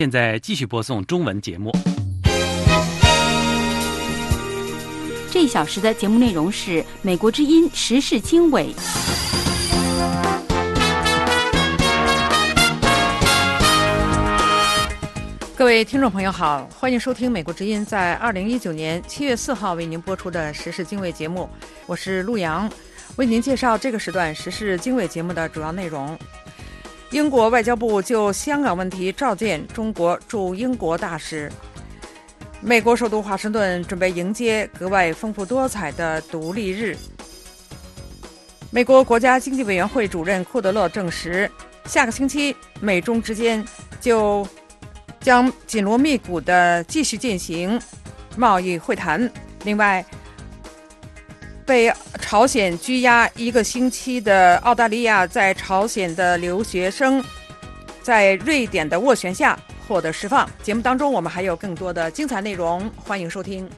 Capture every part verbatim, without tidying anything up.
现在继续播送中文节目。 这一小时的节目内容是美国之音时事经纬。 各位听众朋友好，欢迎收听美国之音在二零一九年七月四号为您播出的时事经纬节目，我是陆阳，为您介绍这个时段时事经纬节目的主要内容。英国外交部就香港问题召见中国驻英国大使。美国首都华盛顿准备迎接格外丰富多彩的独立日。美国国家经济委员会主任库德勒证实，下个星期美中之间就将紧锣密鼓地继续进行贸易会谈。另外，被朝鲜拘押一个星期的澳大利亚在朝鲜的留学生在瑞典的斡旋下获得释放。节目当中我们还有更多的精彩内容，欢迎收听。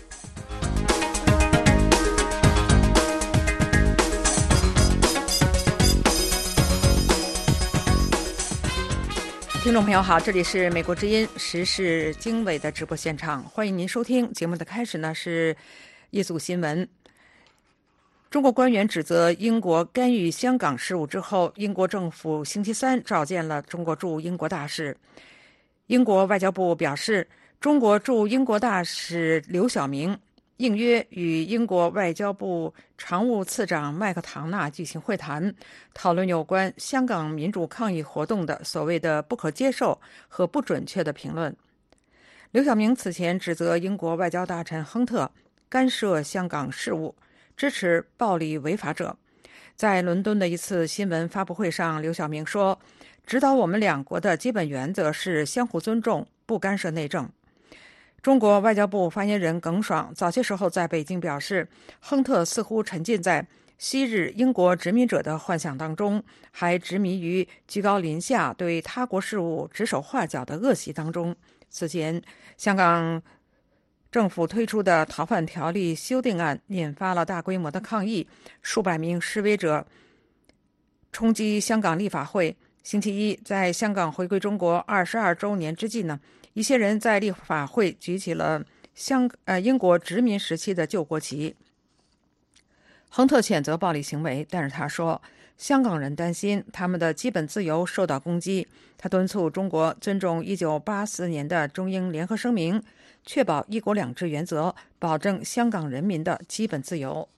听众朋友好，这里是美国之音时事经纬的直播现场，欢迎您收听。节目的开始呢是一组新闻。中国官员指责英国干预香港事务之后，英国政府星期三召见了中国驻英国大使。英国外交部表示，中国驻英国大使刘晓明应约与英国外交部常务次长麦克唐纳举行会谈，讨论有关香港民主抗议活动的所谓的不可接受和不准确的评论。刘晓明此前指责英国外交大臣亨特干涉香港事务，支持暴力违法者。在伦敦的一次新闻发布会上，刘晓明说，指导我们两国的基本原则是相互尊重，不干涉内政。中国外交部发言人耿爽早些时候在北京表示，亨特似乎沉浸在昔日英国殖民者的幻想当中，还执迷于居高临下对他国事务指手画脚的恶习当中。此前，香港政府推出的逃犯条例修订案引发了大规模的抗议，数百名示威者冲击香港立法会。星期一，在香港回归中国二十二周年之际呢，一些人在立法会举起了香呃英国殖民时期的旧国旗。亨特谴责暴力行为，但是他说，香港人担心他们的基本自由受到攻击。他敦促中国尊重一九八四年的中英联合声明，确保一国两制原则，保证香港人民的基本自由。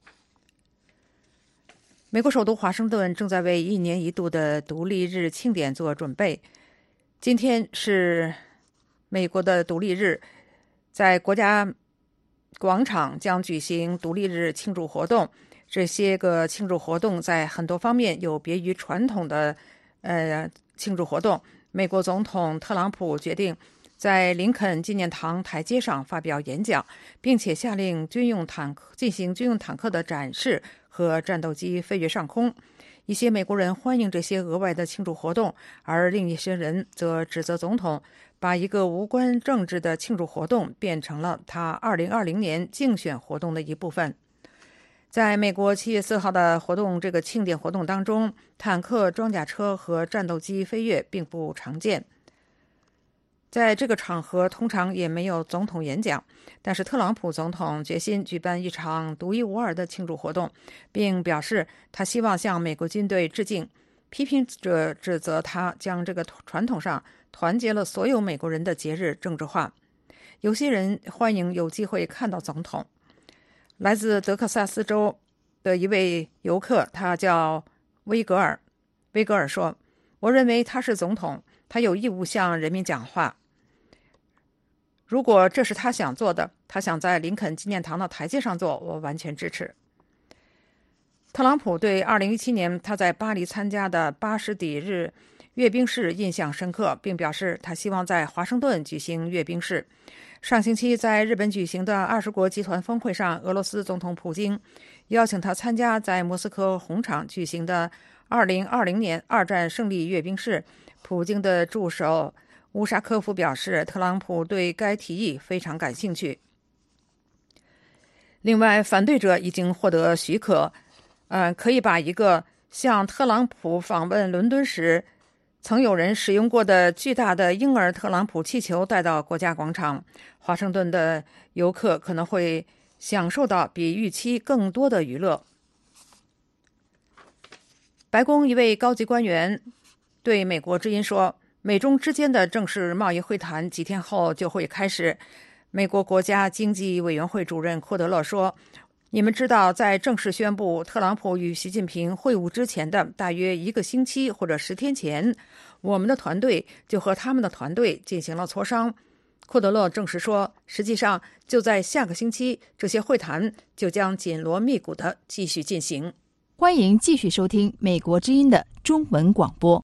美国首都华盛顿正在为一年一度的独立日庆典做准备。今天是美国的独立日，在国家广场将举行独立日庆祝活动。这些个庆祝活动在很多方面有别于传统的呃庆祝活动。美国总统特朗普决定在林肯纪念堂台阶上发表演讲，并且下令军用坦克进行军用坦克的展示和战斗机飞越上空。一些美国人欢迎这些额外的庆祝活动，而另一些人则指责总统把一个无关政治的庆祝活动变成了他二零二零年竞选活动的一部分。在美国七月四号的活动这个庆典活动当中，坦克、装甲车和战斗机飞跃并不常见。在这个场合通常也没有总统演讲，但是特朗普总统决心举办一场独一无二的庆祝活动，并表示他希望向美国军队致敬。批评者指责他将这个传统上团结了所有美国人的节日政治化。有些人欢迎有机会看到总统。来自德克萨斯州的一位游客，他叫威格尔。威格尔说，我认为他是总统，他有义务向人民讲话。如果这是他想做的，他想在林肯纪念堂的台阶上做，我完全支持。特朗普对二零一七年他在巴黎参加的巴士底日阅兵式印象深刻，并表示他希望在华盛顿举行阅兵式。上星期在日本举行的二十国集团峰会上，俄罗斯总统普京邀请他参加在莫斯科红场举行的二零二零年二战胜利阅兵式。普京的助手乌沙科夫表示，特朗普对该提议非常感兴趣。另外，反对者已经获得许可，呃，可以把一个向特朗普访问伦敦时曾有人使用过的巨大的婴儿特朗普气球带到国家广场，华盛顿的游客可能会享受到比预期更多的娱乐。白宫一位高级官员对美国之音说，美中之间的正式贸易会谈几天后就会开始。美国国家经济委员会主任库德勒说，你们知道，在正式宣布特朗普与习近平会晤之前的大约一个星期或者十天前，我们的团队就和他们的团队进行了磋商。库德勒证实说，实际上就在下个星期，这些会谈就将紧锣密鼓地继续进行。 欢迎继续收听美国之音的中文广播。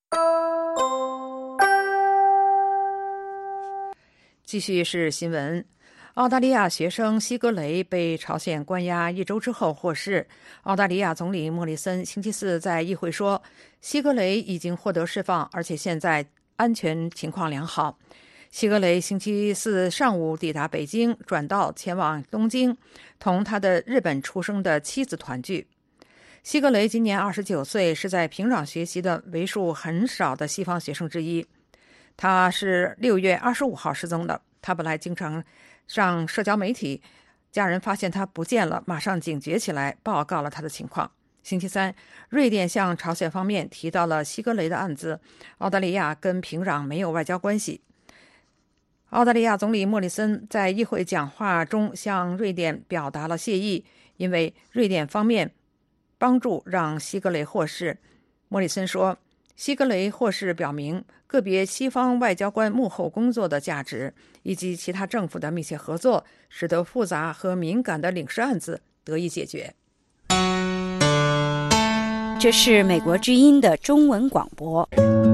继续是新闻。澳大利亚学生希格雷被朝鲜关押一周之后获释。澳大利亚总理莫里森星期四在议会说，希格雷已经获得释放，而且现在安全情况良好。希格雷星期四上午抵达北京，转道前往东京，同他的日本出生的妻子团聚。希格雷今年二十九岁，是在平壤学习的为数很少的西方学生之一。他是六月二十五号失踪的。他本来经常上社交媒体，家人发现他不见了，马上警觉起来，报告了他的情况。星期三，瑞典向朝鲜方面提到了希格雷的案子。澳大利亚跟平壤没有外交关系。澳大利亚总理莫里森在议会讲话中向瑞典表达了谢意，因为瑞典方面帮助让希格雷获释。莫里森说，希格雷获释表明个别西方外交官幕后工作的价值，以及其他政府的密切合作，使得复杂和敏感的领事案子得以解决。 这是美国之音的中文广播。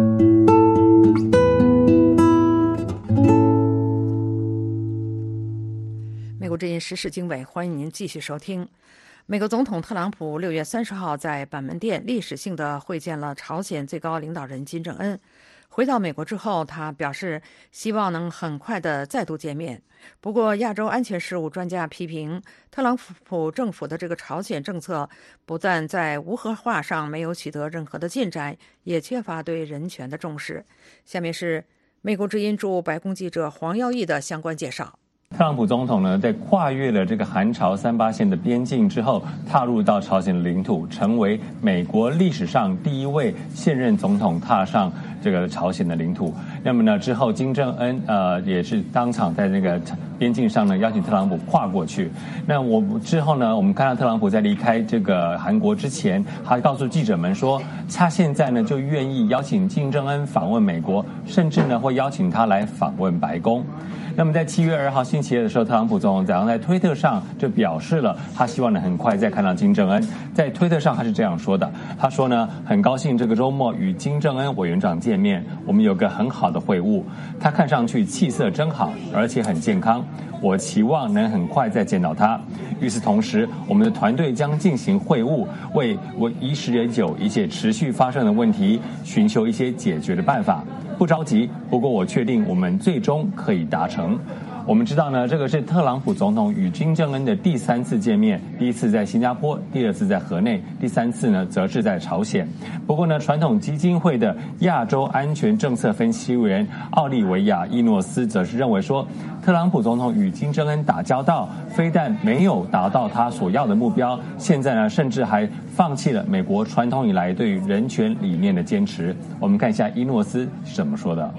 美国之音时事经纬，欢迎您继续收听。美国总统特朗普六月三十号在板门店历史性地会见了朝鲜最高领导人金正恩。回到美国之后，他表示希望能很快的再度见面。不过，亚洲安全事务专家批评特朗普政府的这个朝鲜政策不但在无核化上没有取得任何的进展，也缺乏对人权的重视。下面是美国之音驻白宫记者黄耀义的相关介绍。 特朗普总统呢，在跨越了这个韩朝三八线的边境之后，踏入到朝鲜的领土，成为美国历史上第一位现任总统踏上这个朝鲜的领土。那么呢，之后金正恩呃也是当场在那个边境上呢邀请特朗普跨过去。那我之后呢，我们看到特朗普在离开这个韩国之前，他告诉记者们说，他现在呢就愿意邀请金正恩访问美国，甚至呢会邀请他来访问白宫。那么在七月二号星期二的时候，特朗普总统早上在推特上就表示了，他希望呢很快再看到金正恩。在推特上他是这样说的，他说呢，很高兴这个周末与金正恩委员长见面，我们有个很好的会晤，他看上去气色真好，而且很健康，我期望能很快再见到他。与此同时，我们的团队将进行会晤，为我遗失已久一切持续发生的问题寻求一些解决的办法。不着急，不过我确定我们最终可以达成。我们知道呢，这个是特朗普总统与金正恩的第三次见面，第一次在新加坡，第二次在河内，第三次呢则是在朝鲜。不过呢，传统基金会的亚洲安全政策分析员奥利维亚·伊诺斯则是认为说，特朗普总统与金正恩打交道，非但没有达到他所要的目标，现在呢甚至还放弃了美国传统以来对人权理念的坚持。我们看一下伊诺斯是怎么说的。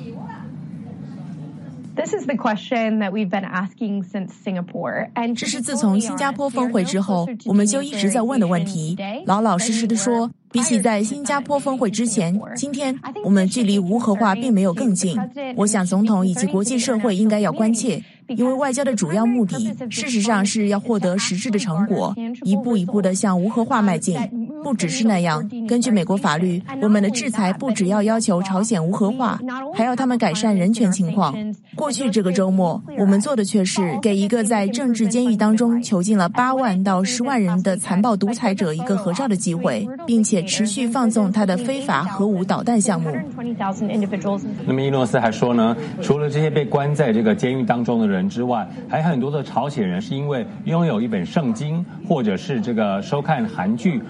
This is the question that we've been asking since Singapore. 这是自从新加坡峰会之后，我们就一直在问的问题。老老实实的说，比起在新加坡峰会之前，今天我们距离无核化并没有更近。我想总统以及国际社会应该要关切，因为外交的主要目的，事实上是要获得实质的成果，一步一步地向无核化迈进。不只是那样，根据美国法律，我们的制裁不只要要求朝鲜无核化，还要他们改善人权情况。过去这个周末，我们做的却是给一个在政治监狱当中囚禁了八万到十万人的残暴独裁者一个合照的机会，并且持续放纵他的非法核武导弹项目。 那么伊诺斯还说呢，除了这些被关在这个监狱当中的人之外，还有很多的朝鲜人是因为拥有一本圣经，或者是这个收看韩剧，或者是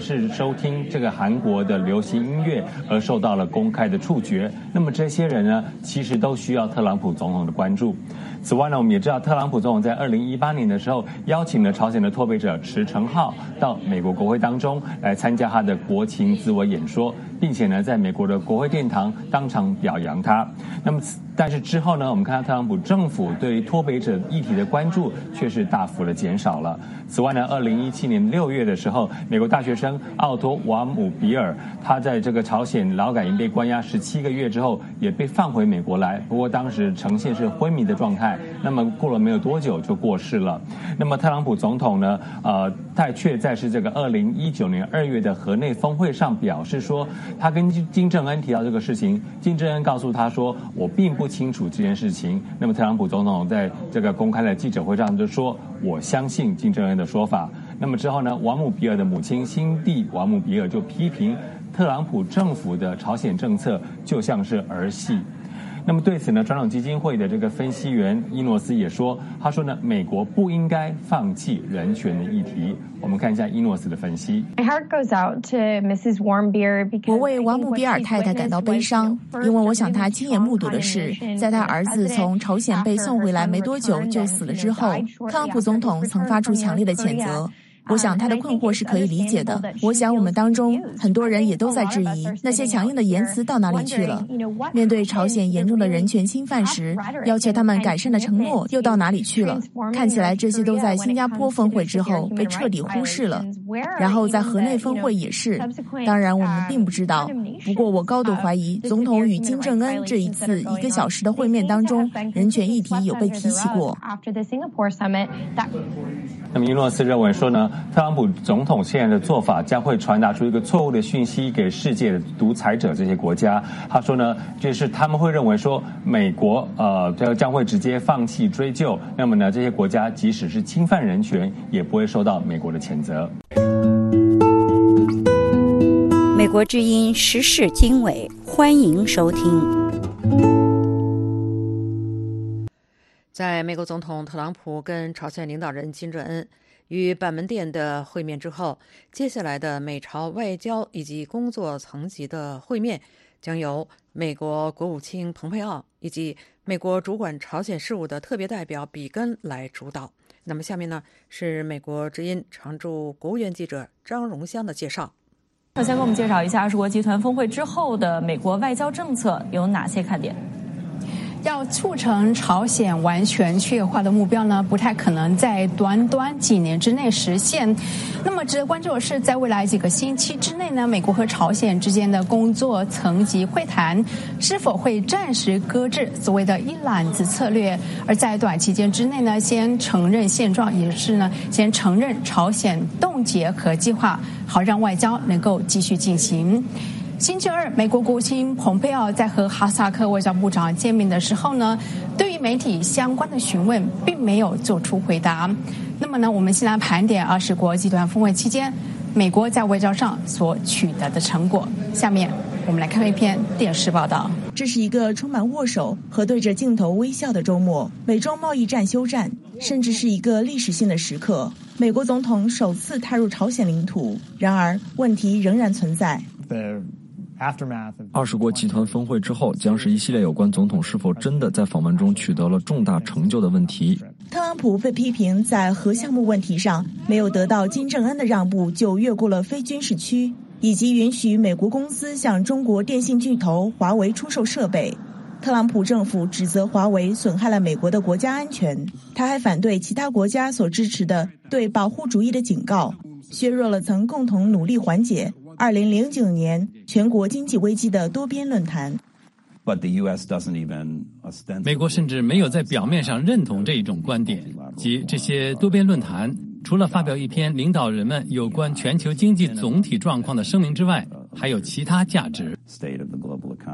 视收听这个韩国的流行音乐而受到了公开的处决。那么这些人呢，其实都需要特朗普总统的关注。此外呢，我们也知道特朗普总统在二零一八年的时候邀请了朝鲜的脱北者池成浩到美国国会当中来参加他的国情咨文演说，并且呢在美国的国会殿堂当场表扬他。那么但是之后呢，我们看到特朗普政府对于脱北者议题的关注却是大幅的减少了。此外呢，二零一七年六月的时候，美国大学生奥托瓦姆比尔他在这个朝鲜劳改营被关押十七个月之后也被放回美国来，不过当时呈现是昏迷的状态，那么过了没有多久就过世了。那么特朗普总统呢，呃，他却在是这个二零一九年二月的河内峰会上表示说，他跟金正恩提到这个事情，金正恩告诉他说，我并不清楚这件事情。那么特朗普总统在这个公开的记者会上就说，我相信金正恩的说法。那么之后呢，瓦姆比尔的母亲辛蒂瓦姆比尔就批评特朗普政府的朝鲜政策就像是儿戏。那么对此呢，传统基金会的这个分析员伊诺斯也说，他说呢，美国不应该放弃人权的议题。我们看一下伊诺斯的分析。 我为瓦姆比尔太太感到悲伤，因为我想她亲眼目睹的是，在她儿子从朝鲜被送回来没多久就死了之后，特朗普总统曾发出强烈的谴责。我想他的困惑是可以理解的。我想我们当中很多人也都在质疑那些强硬的言辞到哪里去了。面对朝鲜严重的人权侵犯时，要求他们改善的承诺又到哪里去了？看起来这些都在新加坡峰会之后被彻底忽视了。然后在河内峰会也是。当然我们并不知道，不过我高度怀疑总统与金正恩这一次一个小时的会面当中，人权议题有被提起过。 那么伊诺斯认为说呢，特朗普总统现在的做法将会传达出一个错误的讯息给世界的独裁者这些国家。他说呢，就是他们会认为说美国呃将会直接放弃追究，那么呢这些国家即使是侵犯人权也不会受到美国的谴责。 美国之音时事经纬，欢迎收听。 在美国总统特朗普跟朝鲜领导人金正恩与板门店的会面之后，接下来的美朝外交以及工作层级的会面将由美国国务卿蓬佩奥以及美国主管朝鲜事务的特别代表比根来主导。那么下面呢是美国之音常驻国务院记者张荣香的介绍。 首先给我们介绍一下二十国集团峰会之后的美国外交政策有哪些看点。 要促成朝鲜完全去野化的目标呢，不太可能在短短几年之内实现。那么值得关注的是，在未来几个星期之内呢，美国和朝鲜之间的工作层级会谈是否会暂时搁置所谓的一揽子策略，而在短期间之内呢，先承认现状，也是呢，先承认朝鲜冻结核计划，好让外交能够继续进行。星期二，美国国务卿蓬佩奥在和哈萨克外交部长见面的时候呢，对于媒体相关的询问并没有做出回答。那么呢，我们先来盘点二十国集团峰会期间美国在外交上所取得的成果。下面我们来看一篇电视报道。 这是一个充满握手和对着镜头微笑的周末，美中贸易战休战，甚至是一个历史性的时刻。美国总统首次踏入朝鲜领土，然而问题仍然存在。 二十国集团峰会之后，将是一系列有关总统是否真的在访问中取得了重大成就的问题。 特朗普被批评在核项目问题上没有得到金正恩的让步，就越过了非军事区，以及允许美国公司向中国电信巨头华为出售设备。特朗普政府指责华为损害了美国的国家安全，他还反对其他国家所支持的对保护主义的警告，削弱了曾共同努力缓解二零零九年全国经济危机的多边论坛。 美国甚至没有在表面上认同这一种观点，即这些多边论坛除了发表一篇领导人们有关全球经济总体状况的声明之外，还有其他价值。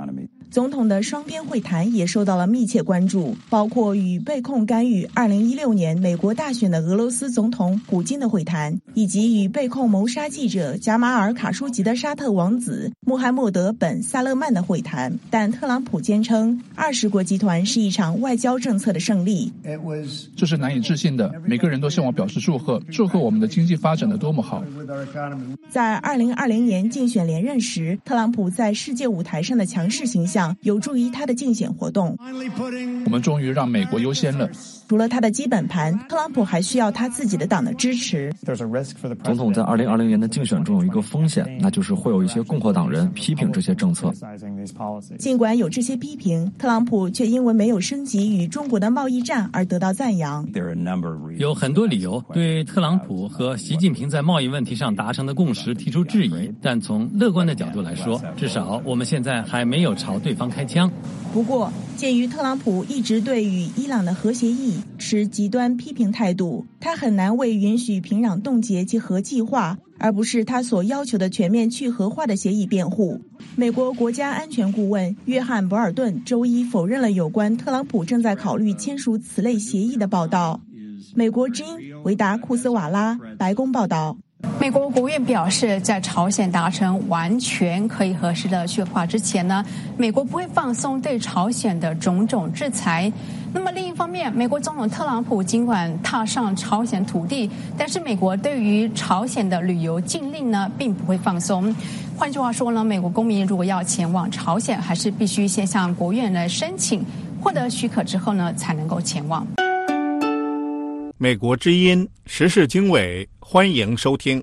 总统的双边会谈也受到了密切关注，包括与被控干预二零一六年美国大选的俄罗斯总统普京的会谈，以及与被控谋杀记者贾马尔·卡舒吉的沙特王子穆罕默德·本·萨勒曼的会谈。但特朗普坚称二十国集团是一场外交政策的胜利。 这是难以置信的，每个人都向我表示祝贺，祝贺我们的经济发展得多么好。 在二零二零年竞选连任时，特朗普在世界舞台上的强势形象有助于他的竞选活动。 我们终于让美国优先了。 除了他的基本盘，特朗普还需要他自己的党的支持。 总统在二零二零年的竞选中有一个风险，那就是会有一些共和党人批评这些政策。 尽管有这些批评，特朗普却因为没有升级与中国的贸易战而得到赞扬。 有很多理由对特朗普和习近平在贸易问题上达成的共识提出质疑，但从乐观的角度来说，至少我们现在还没有朝对方开枪。 不过，鉴于特朗普一直对与伊朗的核协议持极端批评态度，他很难为允许平壤冻结及核计划，而不是他所要求的全面去核化的协议辩护。美国国家安全顾问约翰·博尔顿周一否认了有关特朗普正在考虑签署此类协议的报道。美国之音维达库斯瓦拉，白宫报道。 美国国务院表示，在朝鲜达成完全可以核实的去核化之前呢，美国不会放松对朝鲜的种种制裁。那么另一方面，美国总统特朗普尽管踏上朝鲜土地，但是美国对于朝鲜的旅游禁令呢，并不会放松。换句话说呢，美国公民如果要前往朝鲜，还是必须先向国务院来申请，获得许可之后呢，才能够前往。 美国之音时事经纬，欢迎收听。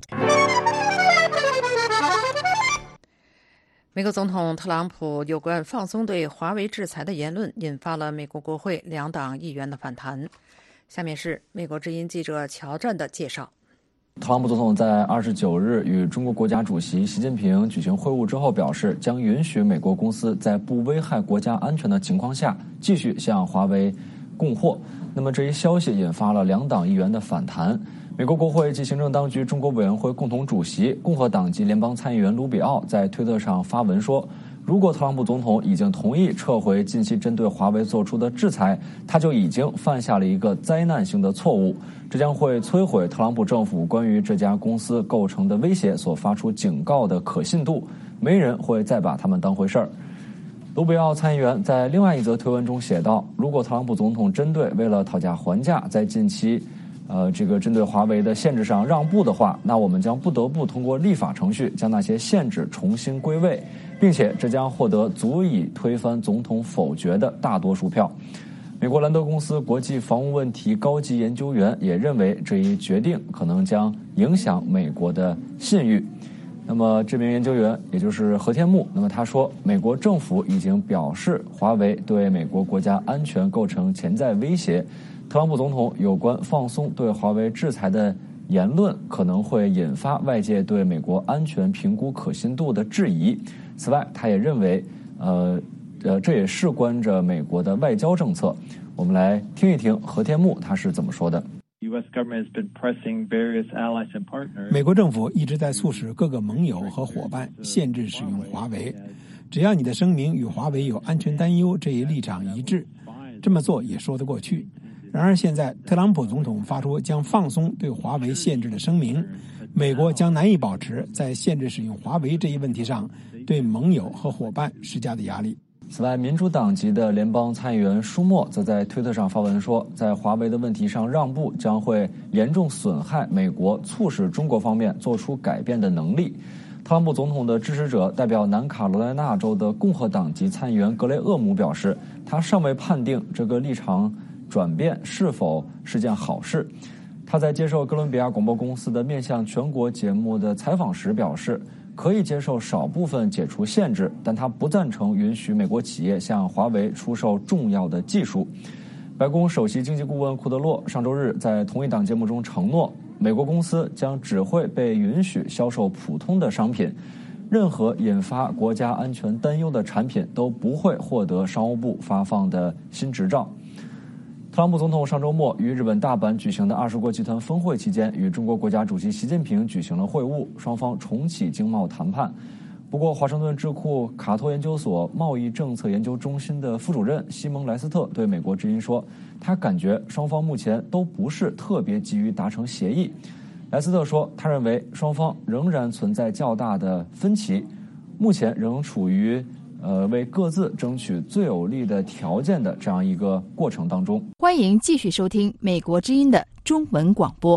美国总统特朗普有关放松对华为制裁的言论引发了美国国会两党议员的反弹。下面是美国之音记者乔战的介绍。 特朗普总统在二十九日与中国国家主席习近平举行会晤之后表示，将允许美国公司在不危害国家安全的情况下继续向华为供货。那么这一消息引发了两党议员的反弹。美国国会及行政当局中国委员会共同主席共和党籍联邦参议员卢比奥在推特上发文说，如果特朗普总统已经同意撤回近期针对华为做出的制裁，他就已经犯下了一个灾难性的错误，这将会摧毁特朗普政府关于这家公司构成的威胁所发出警告的可信度，没人会再把他们当回事儿。卢比奥参议员在另外一则推文中写道，如果特朗普总统针对为了讨价还价在近期呃，这个针对华为的限制上让步的话，那我们将不得不通过立法程序将那些限制重新归位，并且这将获得足以推翻总统否决的大多数票。美国兰德公司国际防务问题高级研究员也认为这一决定可能将影响美国的信誉。那么这名研究员也就是何天木，那么他说，美国政府已经表示华为对美国国家安全构成潜在威胁，特朗普总统有关放松对华为制裁的言论可能会引发外界对美国安全评估可信度的质疑。此外，他也认为呃呃这也事关着美国的外交政策。我们来听一听何天木他是怎么说的。 美国政府一直在促使各个盟友和伙伴限制使用华为，只要你的声明与华为有安全担忧这一立场一致，这么做也说得过去。然而现在特朗普总统发出将放松对华为限制的声明，美国将难以保持在限制使用华为这一问题上对盟友和伙伴施加的压力。 此外，民主党籍的联邦参议员舒默则在推特上发文说，在华为的问题上让步将会严重损害美国促使中国方面做出改变的能力。特朗普总统的支持者代表南卡罗来纳州的共和党籍参议员格雷厄姆表示，他尚未判定这个立场转变是否是件好事。他在接受哥伦比亚广播公司的面向全国节目的采访时表示，可以接受少部分解除限制，但他不赞成允许美国企业向华为出售重要的技术。白宫首席经济顾问库德洛上周日在同一档节目中承诺，美国公司将只会被允许销售普通的商品，任何引发国家安全担忧的产品都不会获得商务部发放的新执照。特朗普总统上周末于日本大阪举行的二十国集团峰会期间，与中国国家主席习近平举行了会晤，双方重启经贸谈判。 不过，华盛顿智库卡托研究所贸易政策研究中心的副主任西蒙莱斯特对美国之音说，他感觉双方目前都不是特别急于达成协议。莱斯特说，他认为双方仍然存在较大的分歧，目前仍处于呃为各自争取最有利的条件的这样一个过程当中。 欢迎继续收听美国之音的中文广播。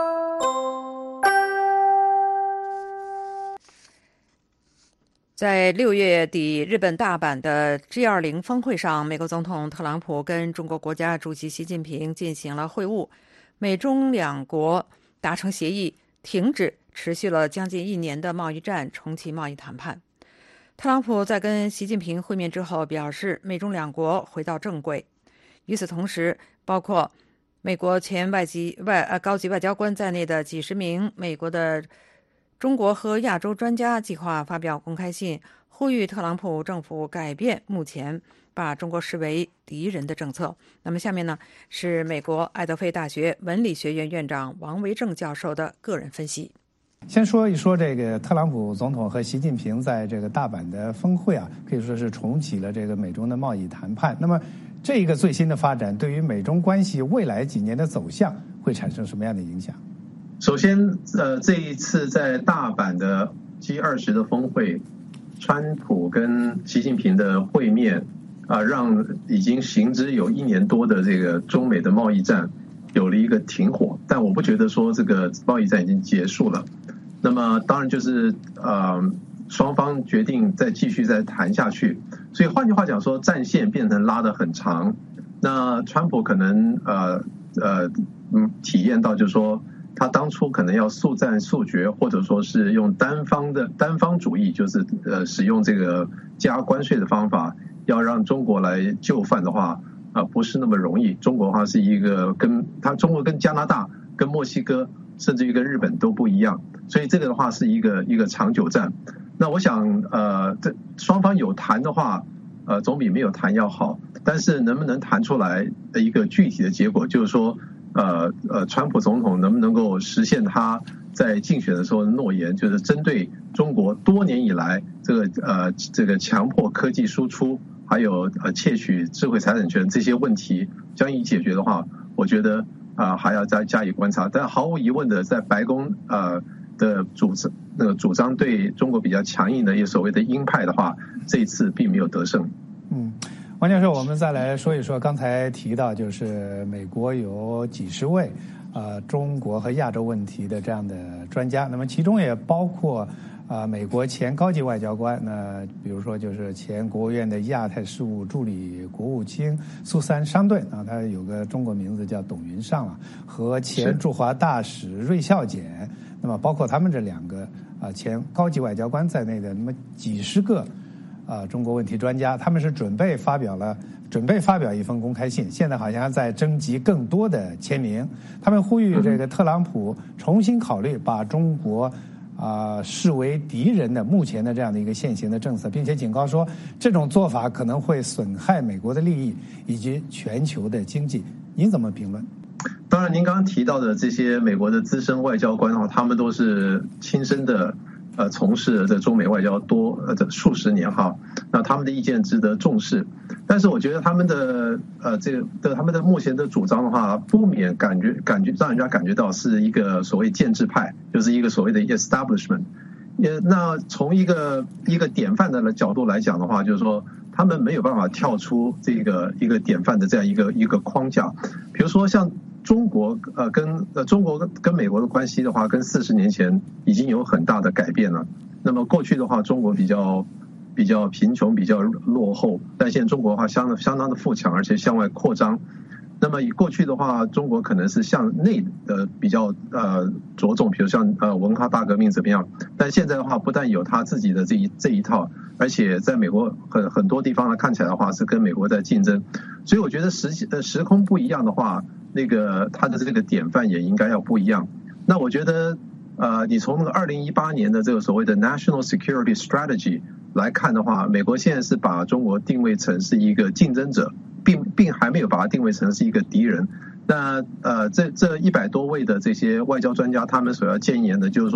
在六月底日本大阪的 G 二十 峰会上，美国总统特朗普跟中国国家主席习近平进行了会晤，美中两国达成协议，停止持续了将近一年的贸易战，重启贸易谈判。特朗普在跟习近平会面之后表示，美中两国回到正轨。与此同时，包括美国前外籍外呃高级外交官在内的几十名美国的中国和亚洲专家计划发表公开信，呼吁特朗普政府改变目前把中国视为敌人的政策。那么下面呢，是美国爱德菲大学文理学院院长王维正教授的个人分析。 先说一说这个特朗普总统和习近平在这个大阪的峰会啊，可以说是重启了这个美中的贸易谈判。那么这一个最新的发展对于美中关系未来几年的走向会产生什么样的影响？ 首先，呃，这一次在大阪的 G 二十 的峰会，川普跟习近平的会面啊，让已经行之有一年多的这个中美的贸易战有了一个停火。但我不觉得说这个贸易战已经结束了。那么当然就是呃，双方决定再继续再谈下去。所以换句话讲说，战线变成拉得很长。那川普可能呃呃嗯体验到就是说，他当初可能要速战速决，或者说是用单方的单方主义，就是呃使用这个加关税的方法，要让中国来就范的话，啊、呃、不是那么容易。中国的话是一个跟他中国跟加拿大、跟墨西哥，甚至于跟日本都不一样，所以这个的话是一个一个长久战。那我想呃，这双方有谈的话，呃总比没有谈要好。但是能不能谈出来的一个具体的结果，就是说。呃呃，川普总统能不能够实现他在竞选的时候的诺言，就是针对中国多年以来这个呃这个强迫科技输出，还有呃窃取智慧财产权这些问题将以解决的话，我觉得啊、呃、还要再加以观察。但毫无疑问的，在白宫呃的主张那个主张对中国比较强硬的一所谓的鹰派的话，这一次并没有得胜。 嗯。王教授，我们再来说一说刚才提到，就是美国有几十位呃中国和亚洲问题的这样的专家，那么其中也包括啊、呃、美国前高级外交官，那比如说就是前国务院的亚太事务助理国务卿苏珊商顿啊，他有个中国名字叫董云尚了，和前驻华大使芮孝俭，那么包括他们这两个啊、呃、前高级外交官在内的那么几十个。啊，中国问题专家，他们是准备发表了，准备发表一封公开信，现在好像在征集更多的签名。他们呼吁这个特朗普重新考虑把中国啊、呃、视为敌人的目前的这样的一个现行的政策，并且警告说，这种做法可能会损害美国的利益以及全球的经济。您怎么评论？ 当然，您刚刚提到的这些美国的资深外交官的话，他们都是亲身的。呃，从事这中美外交多呃这数十年哈，那他们的意见值得重视。但是我觉得他们的呃这个的他们的目前的主张的话，不免感觉感觉让人家感觉到是一个所谓建制派，就是一个所谓的 establishment。也那从一个一个典范的角度来讲的话，就是说他们没有办法跳出这个一个典范的这样一个一个框架。比如说像。中国呃跟呃中国跟美国的关系的话，跟四十年前已经有很大的改变了。那么过去的话，中国比较比较贫穷，比较落后，但现在中国的话相相当的富强，而且向外扩张。那么以过去的话，中国可能是向内的比较呃着重，比如像呃文化大革命怎么样？但现在的话，不但有他自己的这一这一套，而且在美国很很多地方呢，看起来的话是跟美国在竞争。所以我觉得时呃时空不一样的话。那个他的这个典范也应该要不一样。那我觉得，呃，你从那个二零一八年的这个所谓的 National Security Strategy 来看的话，美国现在是把中国定位成是一个竞争者，并并还没有把它定位成是一个敌人。那呃，这这一百多位的这些外交专家，他们所要建言的就是说，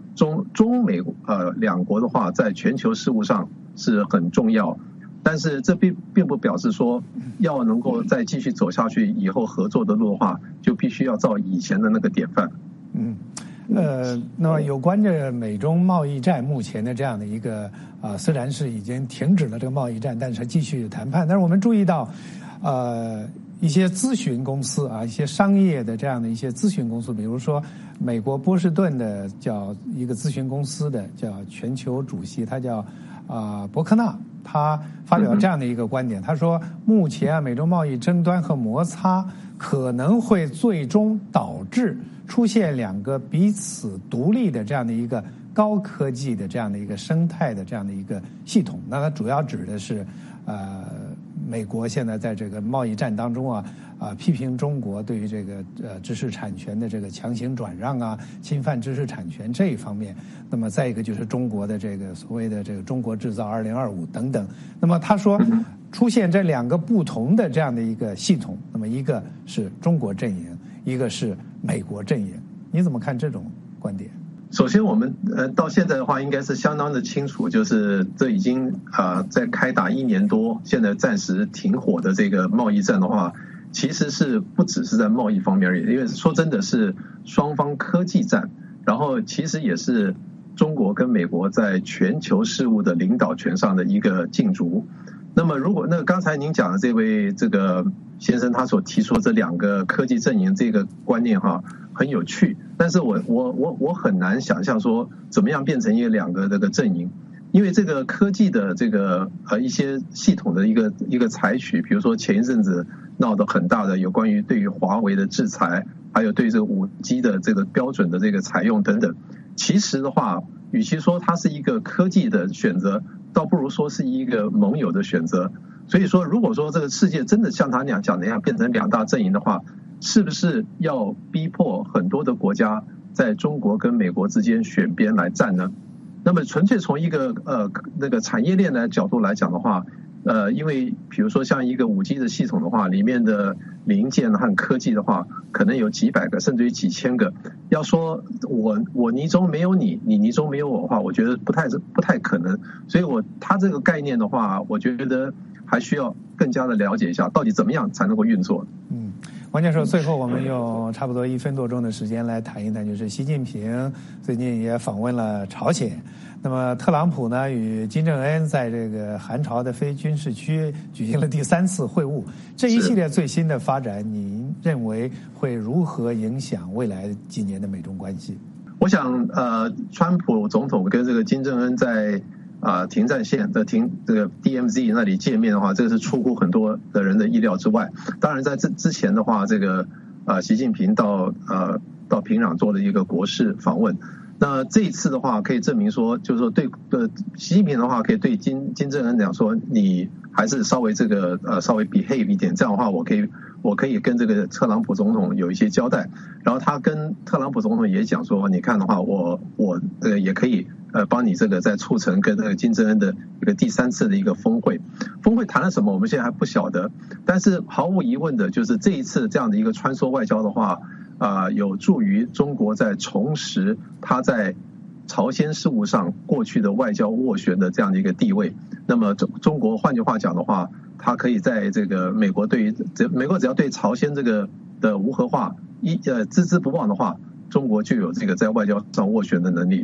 中中美呃两国的话，在全球事务上是很重要。但是这并并不表示说要能够再继续走下去，以后合作的路的话，就必须要照以前的那个典范。 嗯，呃，那么有关这美中贸易战目前的这样的一个啊、呃，虽然是已经停止了这个贸易战，但是继续谈判。但是我们注意到，呃，一些咨询公司啊，一些商业的这样的一些咨询公司，比如说美国波士顿的叫一个咨询公司的叫全球主席，他叫啊、呃、伯克纳。他发表这样的一个观点，他说目前啊美中贸易争端和摩擦可能会最终导致出现两个彼此独立的这样的一个高科技的这样的一个生态的这样的一个系统。那它主要指的是呃美国现在在这个贸易战当中啊啊批评中国对于这个呃知识产权的这个强行转让啊，侵犯知识产权这一方面。那么再一个就是中国的这个所谓的这个中国制造二零二五等等。那么他说出现这两个不同的这样的一个系统，那么一个是中国阵营，一个是美国阵营。你怎么看这种观点？ 首先，我们呃到现在的话，应该是相当的清楚，就是这已经啊、呃、在开打一年多，现在暂时停火的这个贸易战的话，其实是不只是在贸易方面而已，因为说真的是双方科技战，然后其实也是中国跟美国在全球事务的领导权上的一个竞逐。那么，如果那刚才您讲的这位这个先生他所提出的这两个科技阵营这个观念哈，很有趣。但是我我我我很难想象说怎么样变成一个两个这个阵营，因为这个科技的这个呃一些系统的一个一个采取，比如说前一阵子闹得很大的有关于对于华为的制裁，还有对这个五 G 的这个标准的这个采用等等。其实的话，与其说它是一个科技的选择，倒不如说是一个盟友的选择。所以说，如果说这个世界真的像他那样讲的那样变成两大阵营的话，是不是要逼迫很多的国家在中国跟美国之间选边来站呢？那么纯粹从一个呃那个产业链的角度来讲的话，呃，因为比如说像一个五 G 的系统的话，里面的零件和科技的话，可能有几百个甚至于几千个。要说我我泥中没有你，你泥中没有我的话，我觉得不太不太可能。所以我他这个概念的话，我觉得还需要更加的了解一下，到底怎么样才能够运作。 嗯。王教授，最后我们用差不多一分多钟的时间来谈一谈，就是习近平最近也访问了朝鲜。那么特朗普呢与金正恩在这个韩朝的非军事区举行了第三次会晤。这一系列最新的发展，您认为会如何影响未来几年的美中关系？ 我想，呃，川普总统跟这个金正恩在啊、呃，停战线的停这个 D M Z 那里见面的话，这个是出乎很多的人的意料之外。当然，在这之前的话，这个啊、呃，习近平到呃到平壤做了一个国事访问。那这一次的话，可以证明说，就是说对呃习近平的话，可以对金金正恩讲说，你还是稍微这个呃稍微 behave 一点，这样的话，我可以我可以跟这个特朗普总统有一些交代。然后他跟特朗普总统也讲说，你看的话，我我呃也可以。呃，帮你这个在促成跟这个金正恩的一个第三次的一个峰会，峰会谈了什么，我们现在还不晓得。但是毫无疑问的，就是这一次这样的一个穿梭外交的话，啊、呃，有助于中国在重拾它在朝鲜事务上过去的外交斡旋的这样的一个地位。那么中中国换句话讲的话，它可以在这个美国对于美国只要对朝鲜这个的无核化一呃孜孜不忘的话，中国就有这个在外交上斡旋的能力。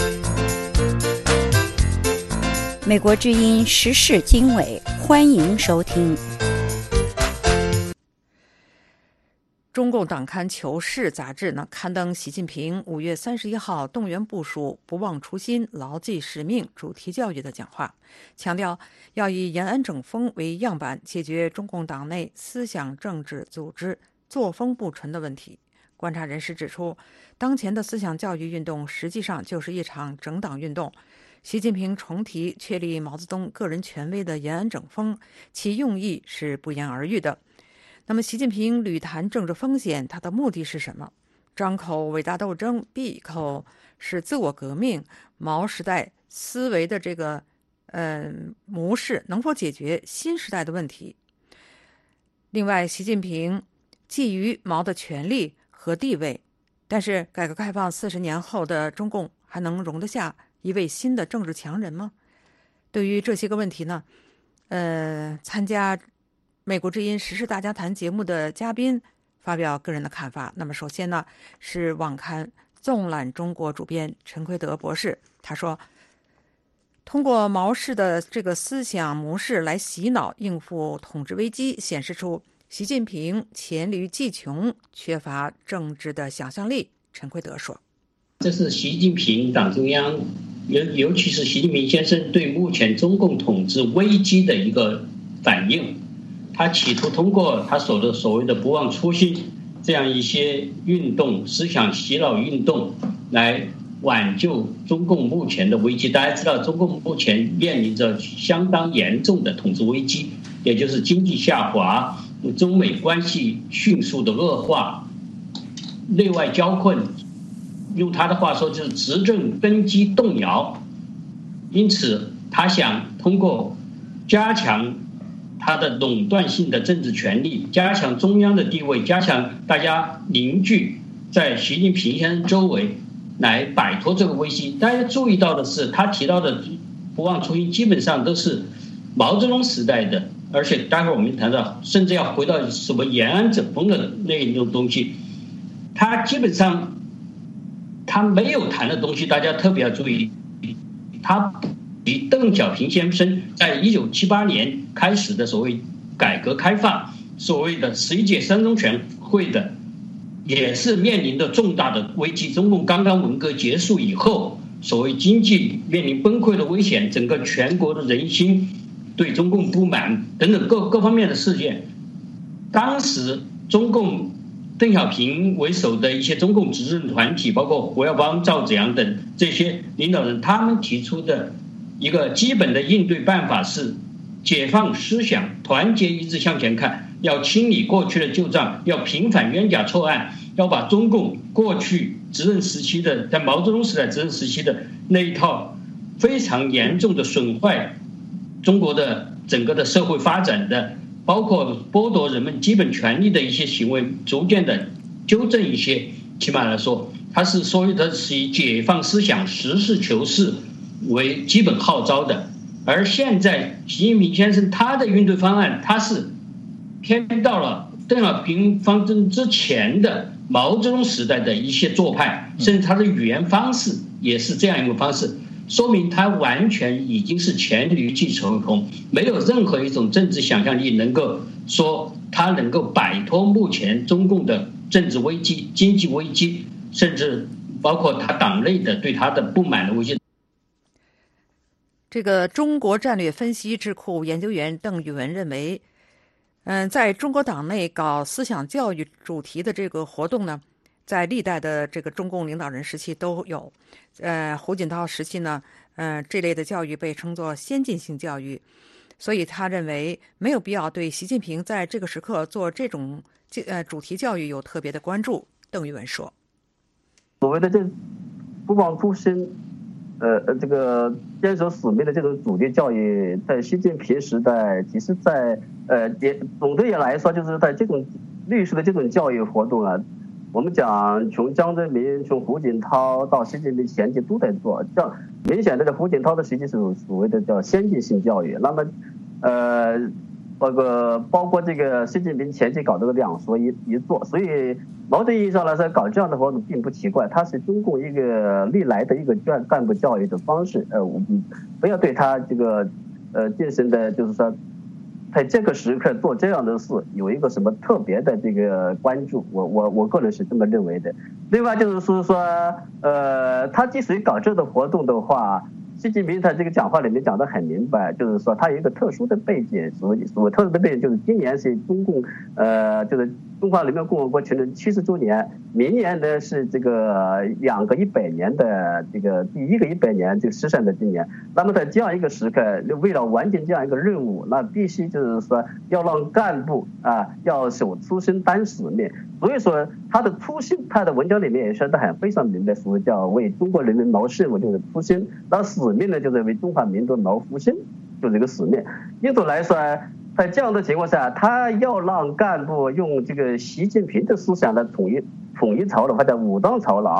美国之音时事经纬，欢迎收听。 中共党刊《求是》杂志呢刊登习近平五月三十一号动员部署、不忘初心、牢记使命主题教育的讲话，强调要以延安整风为样板，解决中共党内思想政治组织作风不纯的问题。观察人士指出，当前的思想教育运动实际上就是一场整党运动。习近平重提确立毛泽东个人权威的延安整风，其用意是不言而喻的。那么习近平屡谈政治风险，他的目的是什么？张口伟大斗争，闭口是自我革命，毛时代思维的这个呃模式能否解决新时代的问题？另外，习近平觊觎毛的权力和地位，但是改革开放四十年后的中共还能容得下一位新的政治强人吗？对于这些个问题呢，呃，参加美国之音时事大家谈节目的嘉宾发表个人的看法。那么首先呢，是网刊纵览中国主编陈奎德博士，他说，通过毛氏的这个思想模式来洗脑应付统治危机，显示出习近平黔驴技穷，缺乏政治的想象力。陈奎德说， 这是习近平党中央尤尤其是习近平先生对目前中共统治危机的一个反应。他企图通过他所的所谓的不忘初心这样一些运动，思想洗脑运动，来挽救中共目前的危机。大家知道，中共目前面临着相当严重的统治危机，也就是经济下滑，中美关系迅速的恶化，内外交困，用他的话说就是执政根基动摇。因此他想通过加强他的垄断性的政治权力，加强中央的地位，加强大家凝聚在习近平先生周围，来摆脱这个危机。大家注意到的是，他提到的不忘初心基本上都是毛泽东时代的，而且待会儿我们谈到甚至要回到什么延安整风的那一种东西。他基本上他没有谈的东西大家特别要注意，他比邓小平先生在一九七八年开始的所谓改革开放，所谓的十一届三中全会的，也是面临着重大的危机。中共刚刚文革结束以后，所谓经济面临崩溃的危险，整个全国的人心对中共不满等等各各方面的事件，当时中共邓小平为首的一些中共执政团体，包括胡耀邦、赵紫阳等这些领导人，他们提出的一个基本的应对办法是解放思想，团结一致向前看，要清理过去的旧账，要平反冤假错案，要把中共过去执政时期的，在毛泽东时代执政时期的那一套非常严重的损坏中国的整个的社会发展的，包括剥夺人们基本权利的一些行为，逐渐的纠正一些。起码来说，他是所谓的是以解放思想、实事求是为基本号召的。而现在习近平先生他的应对方案，他是偏到了邓小平方针之前的毛泽东时代的一些做派，甚至他的语言方式也是这样一个方式，说明他完全已经是黔驴技穷，没有任何一种政治想象力能够说他能够摆脱目前中共的政治危机、经济危机，甚至包括他党内的对他的不满的危机。 这个中国战略分析智库研究员邓宇文认为，嗯，在中国党内搞思想教育主题的这个活动呢，在历代的这个中共领导人时期都有。呃，胡锦涛时期呢，呃，这类的教育被称作先进性教育，所以他认为没有必要对习近平在这个时刻做这种呃主题教育有特别的关注。邓宇文说， 所谓的这不忘初心，呃呃，这个坚守使命的这种主题教育，在习近平时代，其实在呃也总的也来说，就是在这种历史的这种教育活动啊，我们讲从江泽民、从胡锦涛到习近平前期都在做，叫明显的这胡锦涛的时期是所谓的叫先进性教育。那么，呃，包括包括这个习近平前期搞这个两说一一做，所以某种意义上来说，搞这样的活动并不奇怪，它是中共一个历来的一个干干部教育的方式。呃，我们不要对他这个呃进行的，就是说，在这个时刻做这样的事有一个什么特别的这个关注，我我我个人是这么认为的。另外就是说说，呃，他之所以搞这个活动的话，习近平他这个讲话里面讲得很明白，就是说他有一个特殊的背景，所谓所谓特殊的背景就是今年是中共呃就是中华人民共和国成立七十周年，明年呢是这个两个一百年的这个第一个一百年这个实现的今年。那么在这样一个时刻，为了完成这样一个任务，那必须就是说要让干部啊要守初心担使命。所以说他的初心，他的文章里面也说得很非常明白，所谓叫为中国人民谋事务就是初心，那使命呢就是为中华民族谋复兴，就这个使命。因此来说，在这样的情况下，他要让干部用这个习近平的思想来统一统一朝劳或者武装朝劳，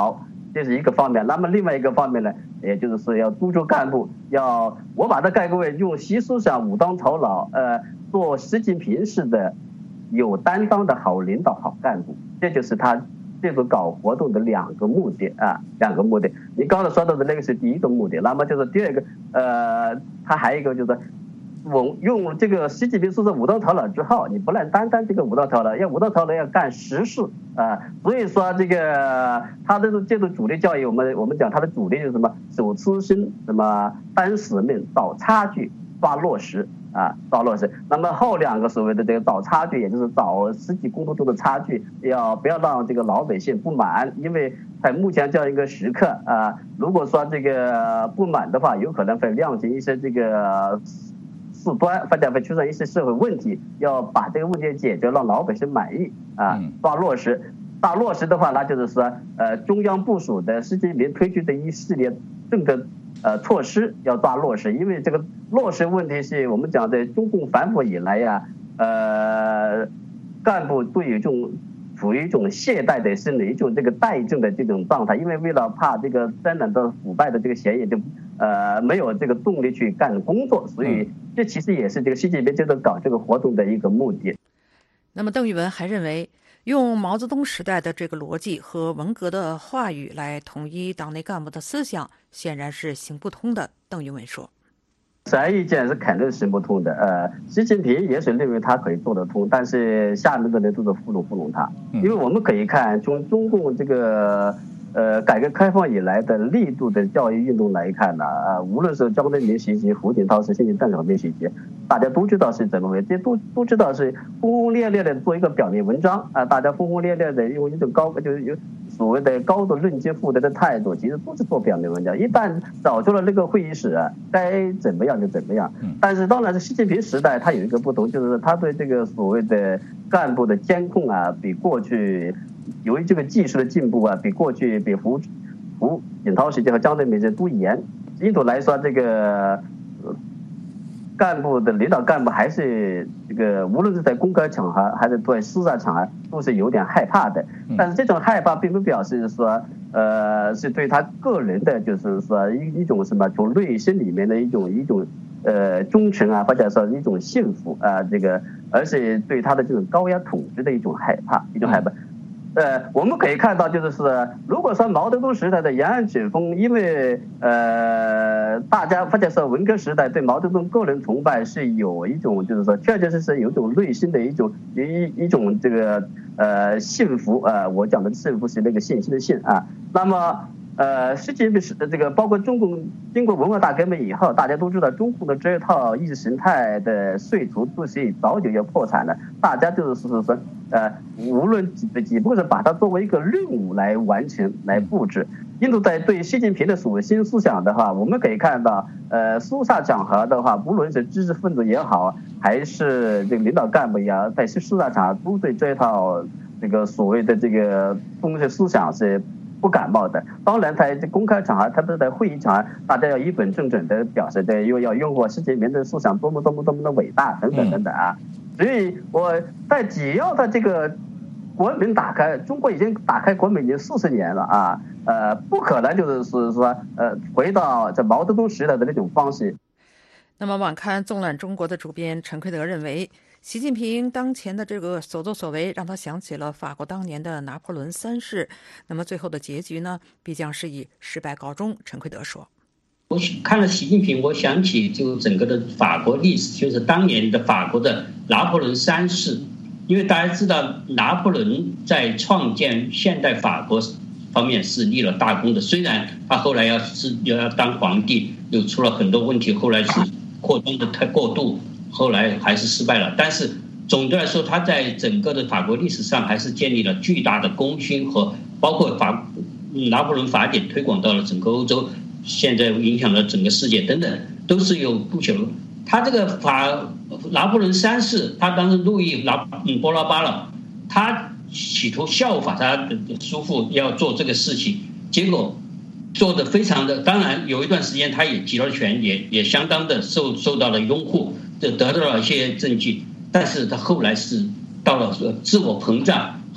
这是一个方面。那么另外一个方面呢，也就是说要督促干部，要我把它概括为用习思想、武当头脑，呃，做习近平式的有担当的好领导、好干部，这就是他这个搞活动的两个目的啊，两个目的。你刚才说到的那个是第一个目的，那么就是第二个，呃，他还有一个就是。我用这个习近平说的武当头脑之后，你不能单单这个武当头脑，要武当头脑要干实事啊。所以说这个他的这种主力教育，我们我们讲他的主力就是什么？守初心，什么担使命，找差距，抓落实啊，抓落实。那么后两个所谓的这个找差距，也就是找实际工作中的差距，要不要让这个老百姓不满？因为在目前这样一个时刻啊，如果说这个不满的话，有可能会酿成一些这个。事端或者会出现一些社会问题，要把这个问题解决，让老百姓满意啊，抓落实。抓落实的话，那就是说，呃，中央部署的习近平推出的一系列政策呃措施要抓落实，因为这个落实问题是我们讲的中共反腐以来呀，呃，干部都有一种处于一种懈怠的心理，一种这个怠政的这种状态，因为为了怕这个沾染到腐败的这个嫌疑，就呃没有这个动力去干工作，所以这其实也是这个习近平这个搞这个活动的一个目的。 那么邓玉文还认为，用毛泽东时代的这个逻辑和文革的话语来统一党内干部的思想，显然是行不通的。邓玉文说。 显而易见是肯定行不通的。呃，习近平也许认为他可以做得通，但是下面的人都是糊弄糊弄他。因为我们可以看，从中共这个呃改革开放以来的力度的教育运动来看呢，呃，无论是江泽民时期、胡锦涛时期、邓小平时期，大家都知道是怎么回事，这都都知道是轰轰烈烈的做一个表面文章啊、呃，大家轰轰烈烈的用一种高就是有所谓的高度论斤负责的态度，其实都是做表面文章。一旦找出了那个会议室啊，该怎么样就怎么样。但是当然是习近平时代，他有一个不同，就是他对这个所谓的干部的监控啊，比过去由于这个技术的进步啊，比过去比胡胡锦涛时期和江泽民时期都严。印度来说，这个干部的领导干部还是这个，无论是在公开场合还是在私下场合，都是有点害怕的。但是这种害怕并不表示说，呃，是对他个人的，就是说一一种什么从内心里面的一种一种呃忠诚啊，或者说一种幸福啊，这个，而是对他的这种高压统治的一种害怕，一种害怕。呃，我们可以看到，就是说，如果说毛泽东时代的延安整风，因为呃，大家或者说文革时代对毛泽东个人崇拜是有一种，就是说，确确实实有一种内心的一种一一种这个呃幸福啊、呃，我讲的幸福是那个信心的信啊。那么呃，实际是这个包括中共经过文化大革命以后，大家都知道中共的这一套意识形态的税图都是早就要破产了，大家就是说说。呃，无论只只不过是把它作为一个任务来完成、来布置。印度在对习近平的所新思想的话，我们可以看到，呃，私下场合的话，无论是知识分子也好，还是这个领导干部也好，在私下场合都对这套这个所谓的这个东西思想是不感冒的。当然，在公开场合，特别是在会议场合，大家要一本正经的表示的，又要拥护习近平的思想多么多么多么的伟大，等等等等啊。所以我在只要在这个国门打开，中国已经打开国门已经四十年了啊，呃，不可能就是是说呃回到这毛泽东时代的那种方式。 那么，网刊《纵览中国》的主编陈奎德认为，习近平当前的这个所作所为，让他想起了法国当年的拿破仑三世。那么，最后的结局呢，必将是以失败告终。陈奎德说。 我看了习近平，我想起就整个的法国历史，就是当年的法国的拿破仑三世。因为大家知道，拿破仑在创建现代法国方面是立了大功的。虽然他后来要是要当皇帝，又出了很多问题，后来是扩张的太过度，后来还是失败了。但是总的来说，他在整个的法国历史上还是建立了巨大的功勋，和包括法拿破仑法典推广到了整个欧洲。现在影响了整个世界等等，都是有不朽。他这个法拿破仑三世，他当时路易拿嗯波拉巴了，他企图效法他的叔父要做这个事情，结果做的非常的，当然有一段时间他也集了权，也也相当的受受到了拥护，得得到了一些证据，但是他后来是到了自我膨胀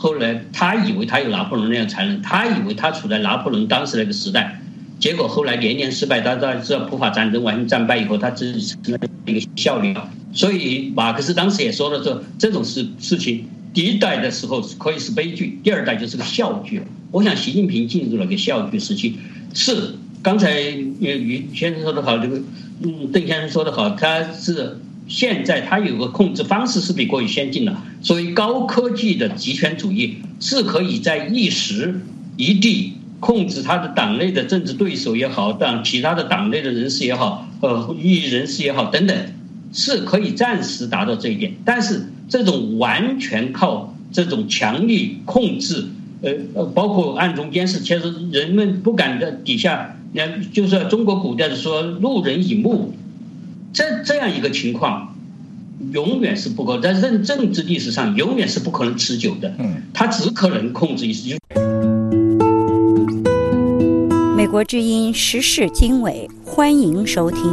后来他以为他有拿破仑那样才能，他以为他处在拿破仑当时那个时代，结果后来连年失败，他在知道普法战争完全战败以后，他自己成了一个笑料。所以马克思当时也说了说，这种事事情，第一代的时候可以是悲剧，第二代就是个笑剧。我想习近平进入了个笑剧时期。是刚才于先生说的好，这个嗯邓先生说的好，他是现在他有个控制方式是比过于先进了。所谓高科技的极权主义是可以在一时一地控制他的党内的政治对手也好，党其他的党内的人士也好，呃，异议人士也好等等，是可以暂时达到这一点。但是这种完全靠这种强力控制，呃呃，包括暗中监视，其实人们不敢在底下，就是中国古代的说路人乙目，这这样一个情况，永远是不够，在政政治历史上永远是不可能持久的。嗯，它只可能控制一时。 美国之音时事经纬，欢迎收听。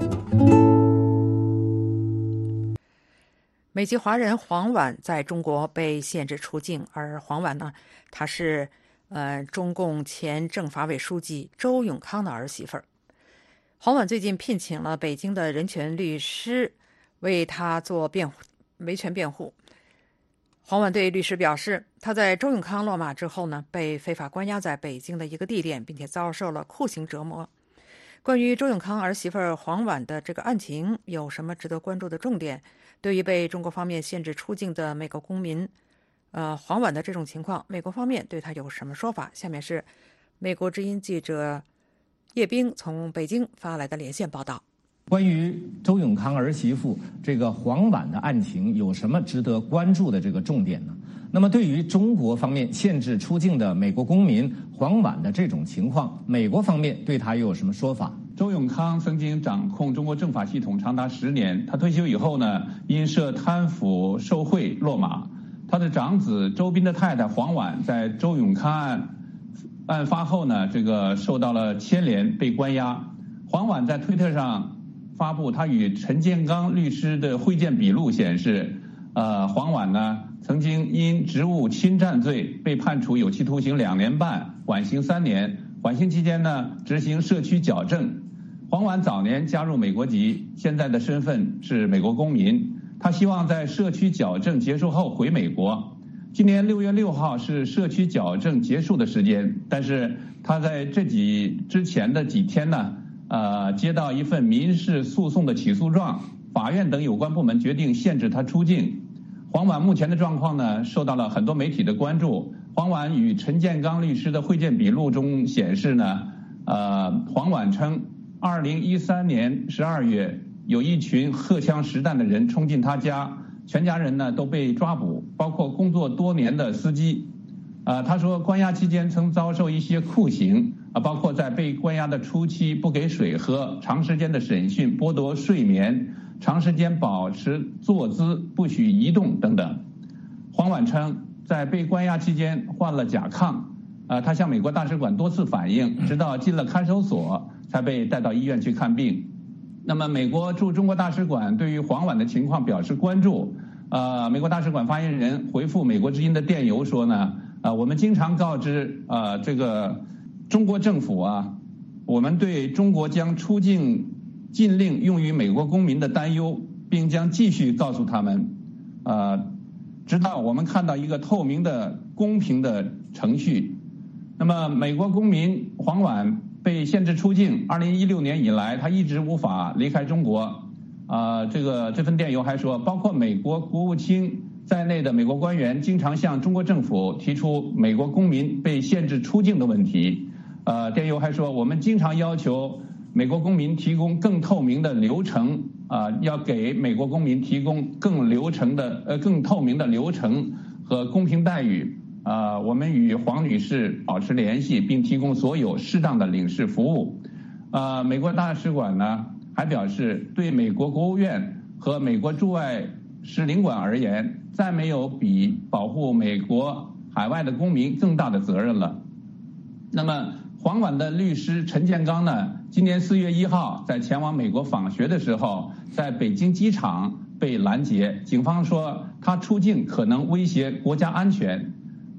美籍华人黄婉在中国被限制出境，而黄婉呢，她是呃中共前政法委书记周永康的儿媳妇儿。黄婉最近聘请了北京的人权律师为她做辩护维权辩护。黄婉对律师表示，他在周永康落马之后呢，被非法关押在北京的一个地点，并且遭受了酷刑折磨。关于周永康儿媳妇黄婉的这个案情，有什么值得关注的重点？对于被中国方面限制出境的美国公民，呃，黄婉的这种情况，美国方面对他有什么说法？下面是美国之音记者叶冰从北京发来的连线报道。 关于周永康儿媳妇这个黄婉的案情，有什么值得关注的这个重点呢？那么对于中国方面限制出境的美国公民黄婉的这种情况，美国方面对他又有什么说法？ 周永康曾经掌控中国政法系统长达十年，他退休以后呢，因涉贪腐受贿落马。他的长子周斌的太太黄婉在周永康案案发后呢，这个受到了牵连，被关押。黄婉在推特上发布他与陈建刚律师的会见笔录，显示，呃，黄婉呢曾经因职务侵占罪被判处有期徒刑两年半，缓刑三年。缓刑期间呢，执行社区矫正。黄婉早年加入美国籍，现在的身份是美国公民。他希望在社区矫正结束后回美国。今年六月六号是社区矫正结束的时间，但是他在这几之前的几天呢，呃，接到一份民事诉讼的起诉状，法院等有关部门决定限制他出境。黄婉目前的状况呢，受到了很多媒体的关注。黄婉与陈建刚律师的会见笔录中显示呢，呃，黄婉称，二零一三年十二月，有一群荷枪实弹的人冲进他家，全家人呢都被抓捕，包括工作多年的司机。呃，他说关押期间曾遭受一些酷刑，啊，包括在被关押的初期不给水喝，长时间的审讯，剥夺睡眠，长时间保持坐姿，不许移动等等。黄婉称，在被关押期间患了甲亢，呃，他向美国大使馆多次反映，直到进了看守所才被带到医院去看病。那么，美国驻中国大使馆对于黄婉的情况表示关注。呃，美国大使馆发言人回复美国之音的电邮说呢，呃，我们经常告知呃这个中国政府啊，我们对中国将出境禁令用于美国公民的担忧，并将继续告诉他们，呃，直到我们看到一个透明的、公平的程序。那么，美国公民黄婉被限制出境，二零一六年以来，他一直无法离开中国。啊、呃，这个这份电邮还说，包括美国国务卿在内的美国官员经常向中国政府提出美国公民被限制出境的问题。呃，电邮还说，我们经常要求美国公民提供更透明的流程，啊、呃，要给美国公民提供更流程的呃更透明的流程和公平待遇。啊、呃，我们与黄女士保持联系，并提供所有适当的领事服务。呃，美国大使馆呢还表示，对美国国务院和美国驻外使领馆而言，再没有比保护美国海外的公民更大的责任了。那么，黄婉的律师陈建刚呢，今年四月一号在前往美国访学的时候，在北京机场被拦截，警方说他出境可能威胁国家安全。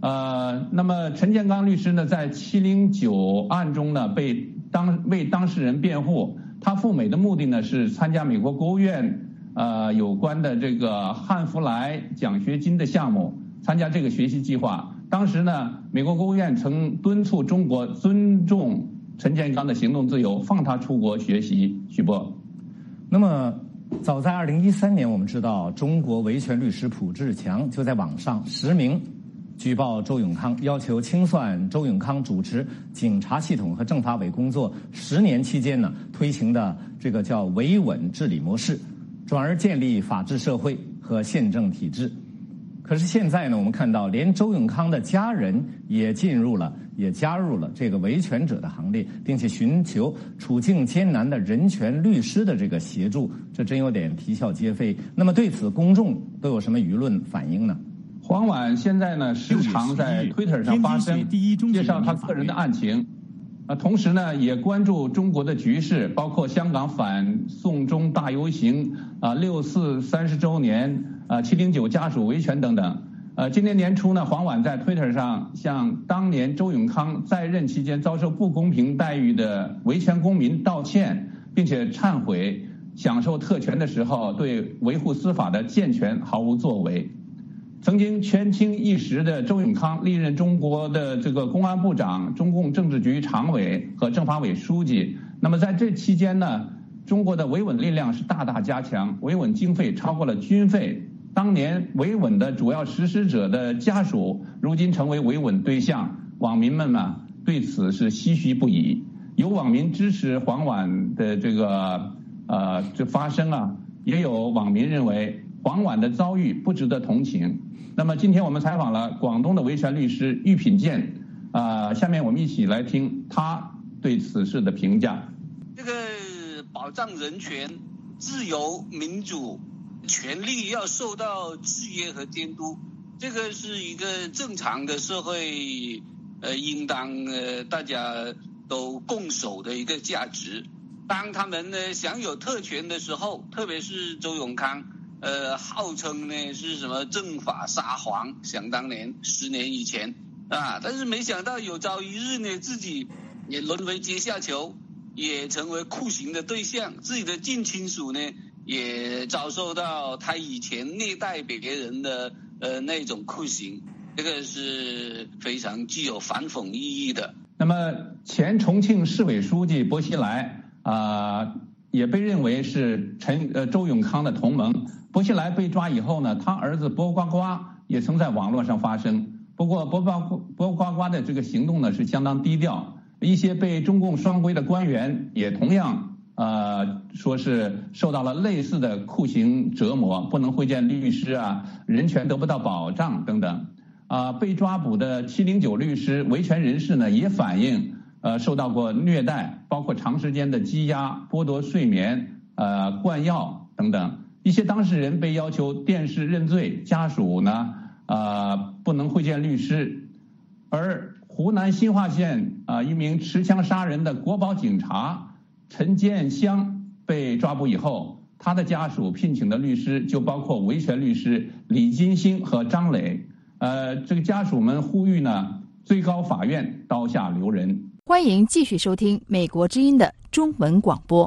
呃，那么陈建刚律师呢，在七零九案中呢，被当为当事人辩护。他赴美的目的呢，是参加美国国务院呃有关的这个汉福来奖学金的项目，参加这个学习计划。当时呢，美国国务院曾敦促中国尊重陈建刚的行动自由，放他出国学习。许波， 那么早在二零一三年，我们知道中国维权律师卜志强就在网上实名举报周永康，要求清算周永康主持警察系统和政法委工作十年期间呢推行的这个叫维稳治理模式，转而建立法治社会和宪政体制。可是现在呢，我们看到连周永康的家人也进入了，也加入了这个维权者的行列，并且寻求处境艰难的人权律师的这个协助，这真有点啼笑皆非。那么对此，公众都有什么舆论反应呢？ 黄婉现在呢，时常在 Twitter 上发声，介绍他个人的案情，啊，同时呢，也关注中国的局势，包括香港反送中大游行啊，六四三十周年。啊，七零九家属维权等等。呃，今年年初呢，黄婉在 Twitter 上向当年周永康在任期间遭受不公平待遇的维权公民道歉，并且忏悔享受特权的时候对维护司法的健全毫无作为。曾经权倾一时的周永康历任中国的这个公安部长、中共政治局常委和政法委书记。那么在这期间呢，中国的维稳力量是大大加强，维稳经费超过了军费。当年维稳的主要实施者的家属，如今成为维稳对象，网民们呢对此是唏嘘不已。有网民支持黄婉的这个呃这发声啊，也有网民认为黄婉的遭遇不值得同情。那么今天我们采访了广东的维权律师喻品健，啊、呃，下面我们一起来听他对此事的评价。 这个保障人权、自由、民主。权利要受到制约和监督，这个是一个正常的社会，呃，应当呃大家都共守的一个价值。当他们呢享有特权的时候，特别是周永康，呃，号称呢是什么政法沙皇，想当年十年以前啊，但是没想到有朝一日呢，自己也沦为阶下囚，也成为酷刑的对象，自己的近亲属呢。也遭受到他以前虐待别人的呃那种酷刑，这个是非常具有反讽意义的。 那么前重庆市委书记薄熙来啊、呃，也被认为是陈呃周永康的同盟。薄熙来被抓以后呢，他儿子薄瓜瓜也曾在网络上发声。不过薄瓜薄瓜瓜的这个行动呢是相当低调，一些被中共双规的官员也同样。呃，说是受到了类似的酷刑折磨，不能会见律师啊，人权得不到保障等等。啊、呃，被抓捕的七零九律师、维权人士呢，也反映呃受到过虐待，包括长时间的羁押、剥夺睡眠、呃灌药等等。一些当事人被要求电视认罪，家属呢呃不能会见律师。而湖南新化县啊、呃、一名持枪杀人的国保警察。陈建香被抓捕以后，他的家属聘请的律师就包括维权律师李金星和张磊。呃，这个家属们呼吁呢，最高法院刀下留人。 欢迎继续收听美国之音的中文广播。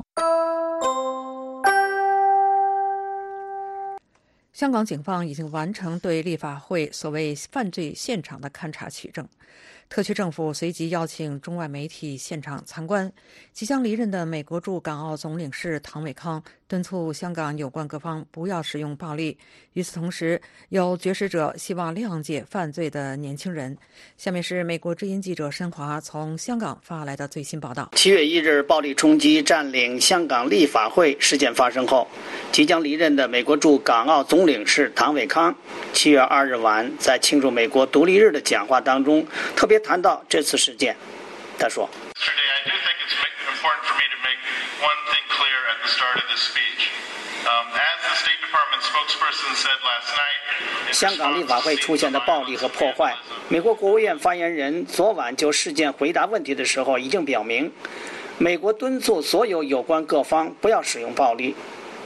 香港警方已经完成对立法会所谓犯罪现场的勘查取证。特区政府随即邀请中外媒体现场参观。即将离任的美国驻港澳总领事唐伟康敦促香港有关各方不要使用暴力。与此同时，有绝食者希望谅解犯罪的年轻人。下面是美国之音记者申华从香港发来的最新报道。 七月一日暴力冲击占领香港立法会事件发生后，即将离任的美国驻港澳总领事唐伟康七月二日晚在庆祝美国独立日的讲话当中特别谈到这次事件。他说，香港立法会出现的暴力和破坏，美国国务院发言人昨晚就事件回答问题的时候已经表明，美国敦促所有有关各方不要使用暴力。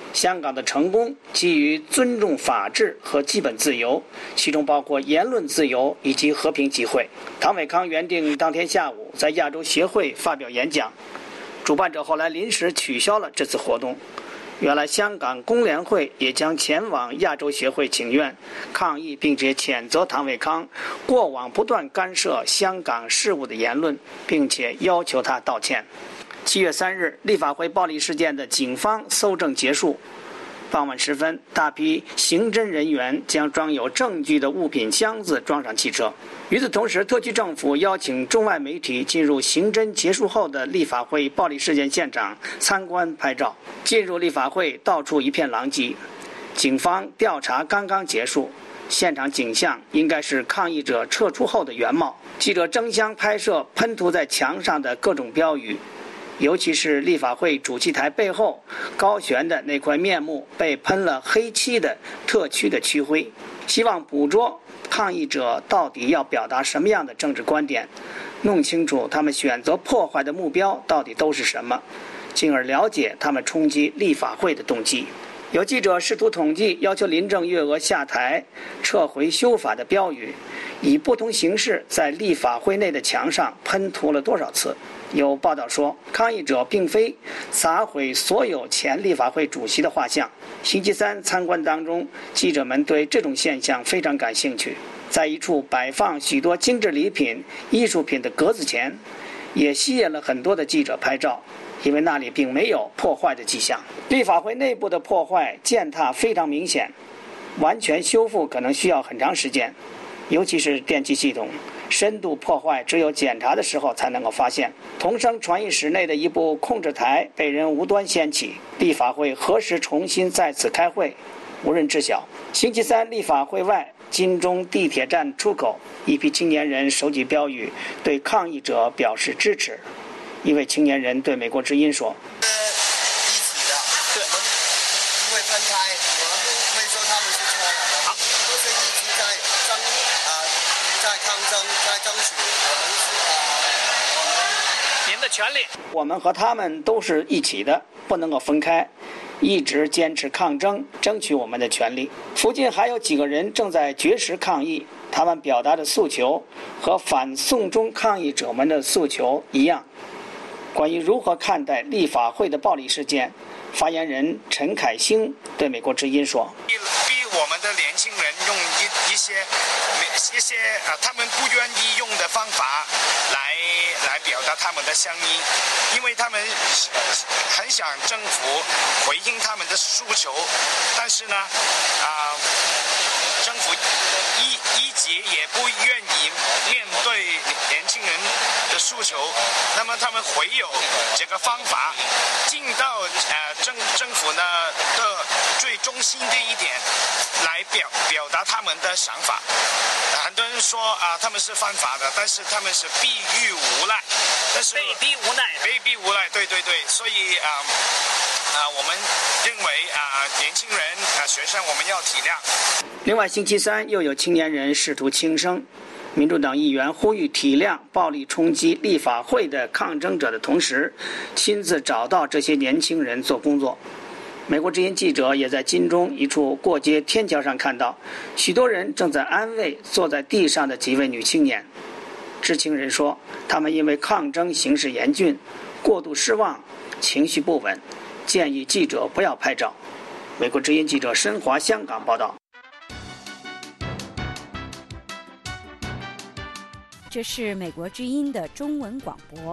香港的成功基于尊重法治和基本自由，其中包括言论自由以及和平集会。唐伟康原定当天下午在亚洲协会发表演讲，主办者后来临时取消了这次活动。原来香港工联会也将前往亚洲协会请愿抗议，并且谴责唐伟康过往不断干涉香港事务的言论，并且要求他道歉。七月三日，立法会暴力事件的警方搜证结束。傍晚时分，大批刑侦人员将装有证据的物品箱子装上汽车。与此同时，特区政府邀请中外媒体进入刑侦结束后的立法会暴力事件现场参观拍照。进入立法会，到处一片狼藉。警方调查刚刚结束，现场景象应该是抗议者撤出后的原貌。记者争相拍摄喷涂在墙上的各种标语，尤其是立法会主席台背后高悬的那块面目被喷了黑漆的特区的区徽，希望捕捉抗议者到底要表达什么样的政治观点，弄清楚他们选择破坏的目标到底都是什么，进而了解他们冲击立法会的动机。有记者试图统计要求林郑月娥下台、撤回修法的标语，以不同形式在立法会内的墙上喷涂了多少次。有报道说，抗议者并非砸毁所有前立法会主席的画像。星期三参观当中，记者们对这种现象非常感兴趣。在一处摆放许多精致礼品、艺术品的格子前，也吸引了很多的记者拍照，因为那里并没有破坏的迹象。立法会内部的破坏践踏非常明显，完全修复可能需要很长时间，尤其是电气系统。深度破坏只有检查的时候才能够发现。同生传译室内的一部控制台被人无端掀起，立法会何时重新在此开会，无人知晓。星期三，立法会外金钟地铁站出口，一批青年人手举标语，对抗议者表示支持。一位青年人对美国之音说：“ 彼此的，我们不会分开，我们不会说他们是错的，我们都是一直在争啊，在抗争，在争取我们是啊，我们您的权利。我们和他们都是一起的，不能够分开。”一直坚持抗争，争取我们的权利。附近还有几个人正在绝食抗议，他们表达的诉求和反送中抗议者们的诉求一样。关于如何看待立法会的暴力事件，发言人陈凯兴对美国之音说：“ 逼我们的年轻人用一一些一些呃他们不愿意用的方法来来表达他们的声音，因为他们很想政府回应他们的诉求，但是呢，啊、呃，政府一一直也不愿意面对年轻人的诉求，那么他们会有这个方法进到呃政政府呢的最中心的一点来表表达他们的想法。很多人说啊、呃，他们是犯法的，但是他们是逼于无奈，但是被逼无奈， 被逼无奈，对对对，所以啊啊、呃呃，我们认为啊、呃，年轻人啊、呃、学生我们要体谅。 另外，星期三又有青年人试图轻生。民主党议员呼吁体谅暴力冲击立法会的抗争者的同时，亲自找到这些年轻人做工作。美国之音记者也在金钟一处过街天桥上看到，许多人正在安慰坐在地上的几位女青年。知情人说，他们因为抗争形势严峻，过度失望，情绪不稳，建议记者不要拍照。美国之音记者申华香港报道。 这是美国之音的中文广播。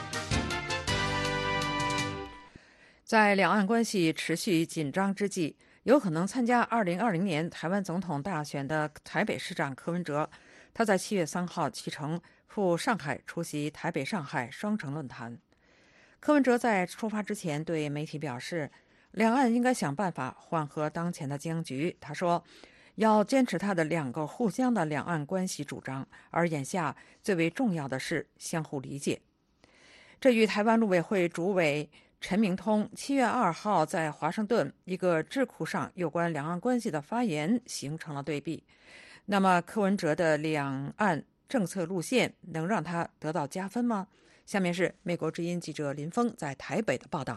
在两岸关系持续紧张之际，有可能参加二零二零年台湾总统大选的台北市长柯文哲，他在七月三号启程赴上海出席台北上海双城论坛。柯文哲在出发之前对媒体表示，两岸应该想办法缓和当前的僵局。他说，要坚持他的两个互相的两岸关系主张，而眼下最为重要的是相互理解。这与台湾陆委会主委陈明通七月二号在华盛顿一个智库上有关两岸关系的发言形成了对比。那么柯文哲的两岸政策路线能让他得到加分吗？下面是美国之音记者林峰在台北的报道。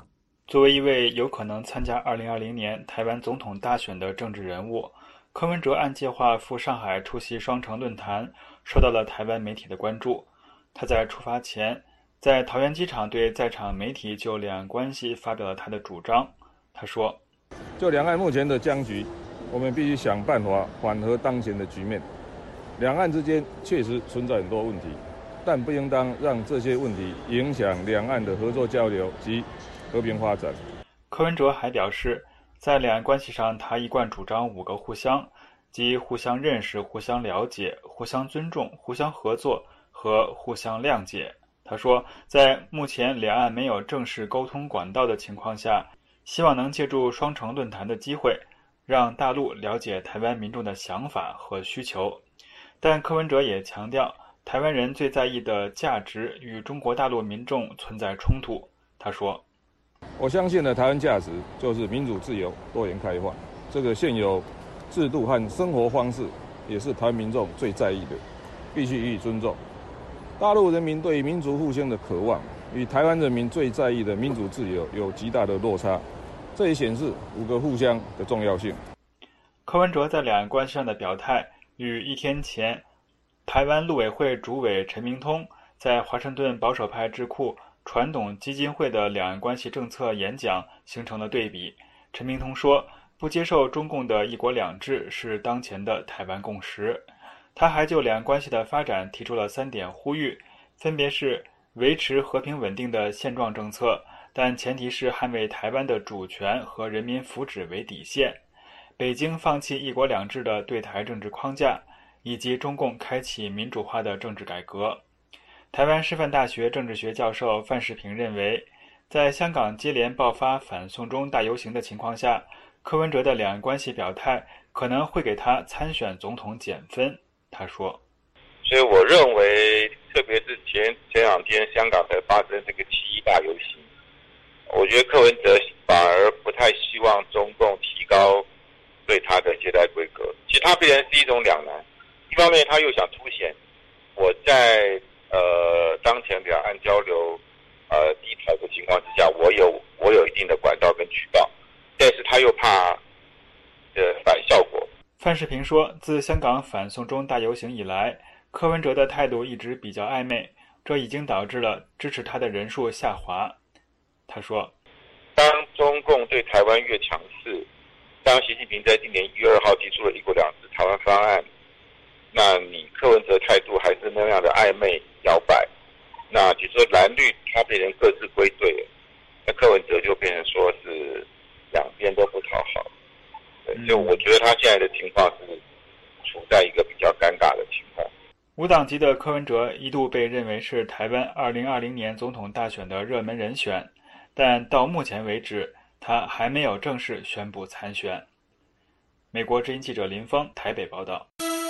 作为一位有可能参加二零二零年台湾总统大选的政治人物，柯文哲按计划赴上海出席双城论坛，受到了台湾媒体的关注。他在出发前，在桃园机场对在场媒体就两岸关系发表了他的主张。他说：“ 就两岸目前的僵局，我们必须想办法缓和当前的局面。两岸之间确实存在很多问题，但不应当让这些问题影响两岸的合作交流及和平发展。” 柯文哲还表示，在两岸关系上，他一贯主张五个互相，即互相认识、互相了解、互相尊重、互相合作和互相谅解。他说，在目前两岸没有正式沟通管道的情况下，希望能借助双城论坛的机会，让大陆了解台湾民众的想法和需求。但柯文哲也强调，台湾人最在意的价值与中国大陆民众存在冲突。他说， 我相信的台湾价值就是民主、自由、多元、开放。这个现有制度和生活方式也是台湾民众最在意的，必须予以尊重。大陆人民对民族复兴的渴望，与台湾人民最在意的民主自由有极大的落差，这也显示五个互相的重要性。 柯文哲在两岸关系上的表态，与一天前台湾陆委会主委陈明通在华盛顿保守派智库传统基金会的两岸关系政策演讲形成了对比。陈明通说，不接受中共的一国两制是当前的台湾共识。他还就两岸关系的发展提出了三点呼吁，分别是维持和平稳定的现状政策，但前提是捍卫台湾的主权和人民福祉为底线；北京放弃一国两制的对台政治框架，以及中共开启民主化的政治改革。台湾师范大学政治学教授范世平认为，在香港接连爆发反送中大游行的情况下，柯文哲的两岸关系表态可能会给他参选总统减分。他说， 所以我认为，特别是前前两天香港才发生这个七一大游行，我觉得柯文哲反而不太希望中共提高对他的接待规格。其实他必然是一种两难，一方面他又想凸显我在呃当前两岸交流呃低潮的情况之下，我有我有一定的管道跟渠道，但是他又怕呃反效果。 范世平说，自香港反送中大游行以来，柯文哲的态度一直比较暧昧，这已经导致了支持他的人数下滑。他说， 当中共对台湾越强势，当习近平在今年一月二号提出了一国两制台湾方案，那你柯文哲态度还是那样的暧昧摇摆，那其实蓝绿他变成各自归队了，那柯文哲就变成说是两边都不讨好。对，就我觉得他现在的情况是处在一个比较尴尬的情况。 无党籍的柯文哲一度被认为是台湾二零二零年总统大选的热门人选，但到目前为止，他还没有正式宣布参选。美国之音记者林峰台北报道。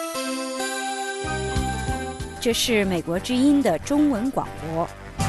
这是美国之音的中文广播。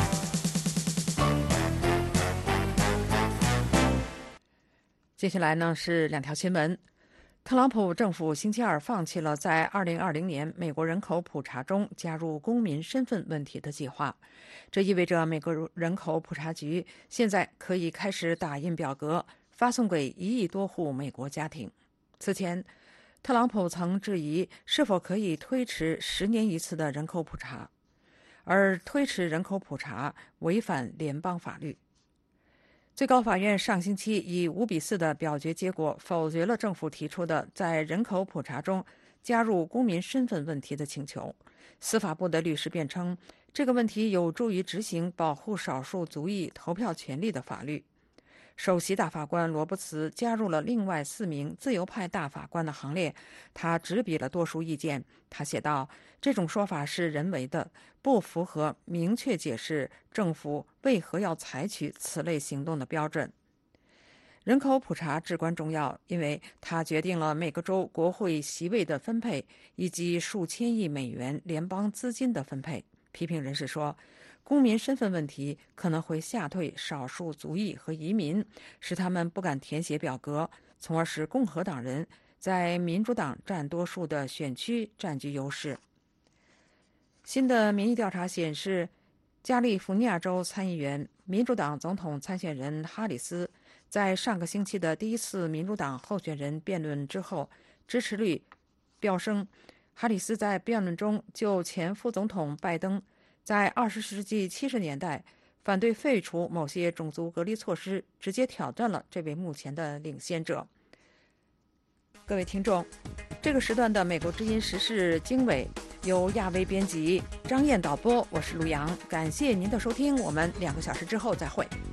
接下来呢是两条新闻。特朗普政府星期二放弃了在二零二零年美国人口普查中加入公民身份问题的计划，这意味着美国人口普查局现在可以开始打印表格，发送给一亿多户美国家庭。此前，特朗普曾质疑是否可以推迟十年一次的人口普查，而推迟人口普查违反联邦法律。最高法院上星期以五比四的表决结果否决了政府提出的在人口普查中加入公民身份问题的请求。司法部的律师辩称，这个问题有助于执行保护少数族裔投票权利的法律。首席大法官罗伯茨加入了另外四名自由派大法官的行列，他直比了多数意见。他写道，这种说法是人为的，不符合明确解释政府为何要采取此类行动的标准。人口普查至关重要，因为它决定了每个州国会席位的分配，以及数千亿美元联邦资金的分配。批评人士说，公民身份问题可能会吓退少数族裔和移民，使他们不敢填写表格，从而使共和党人在民主党占多数的选区占据优势。新的民意调查显示，加利福尼亚州参议员民主党总统参选人哈里斯在上个星期的第一次民主党候选人辩论之后，支持率飙升。哈里斯在辩论中就前副总统拜登在二十世纪七十年代反对废除某些种族隔离措施，直接挑战了这位目前的领先者。各位听众，这个时段的美国之音时事经纬由亚薇编辑，张燕导播，我是陆阳，感谢您的收听，我们两个小时之后再会。